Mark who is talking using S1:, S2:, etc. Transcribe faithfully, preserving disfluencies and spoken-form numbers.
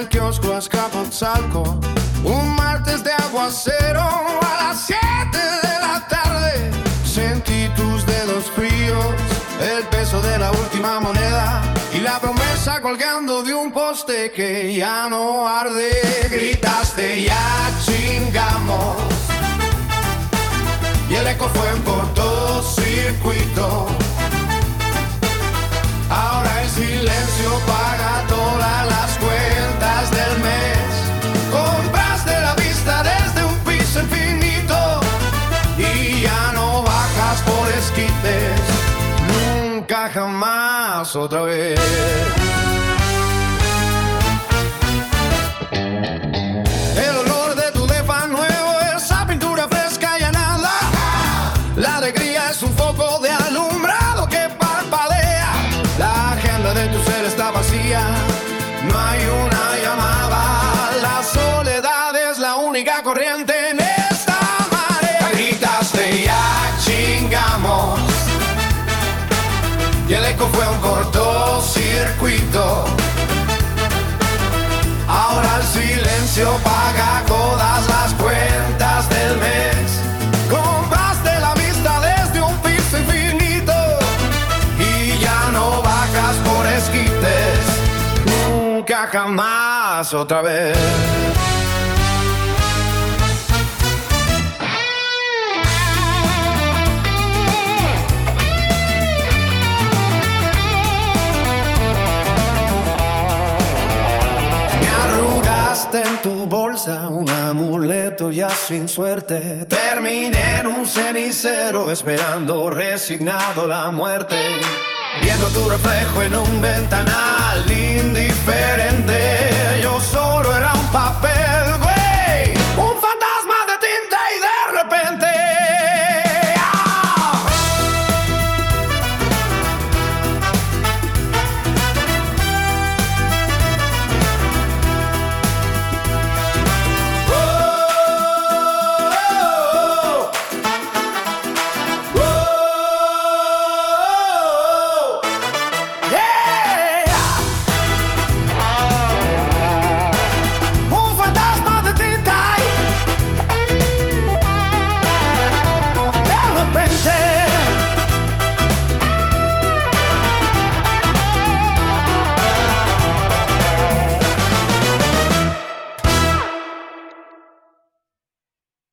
S1: el kiosco a Azcapotzalco, un martes de aguacero a las siete de la tarde. Sentí tus dedos fríos, el peso de la última moneda y la promesa colgando de un poste que ya no arde. Gritaste ya chingamos y el eco fue un cortocircuito. Ahora el silencio paga todas las cuentas del mes. Compraste la vista desde un piso infinito y ya no bajas por esquites, nunca jamás otra vez. El olor de tu depa nuevo, esa pintura fresca y nada. La alegría es un foco de alumbrado que parpadea. La agenda de tu ser está vacía, no hay una llamada. La soledad es la única corriente en esta marea. Gritaste ya chingamos y el eco fue un cortocircuito. Ahora el silencio paga todas las cuentas del mes. Compraste la vista desde un piso infinito y ya no bajas por esquites, nunca jamás otra vez. En tu bolsa un amuleto ya sin suerte. Terminé en un cenicero esperando resignado la muerte, viendo tu reflejo en un ventanal.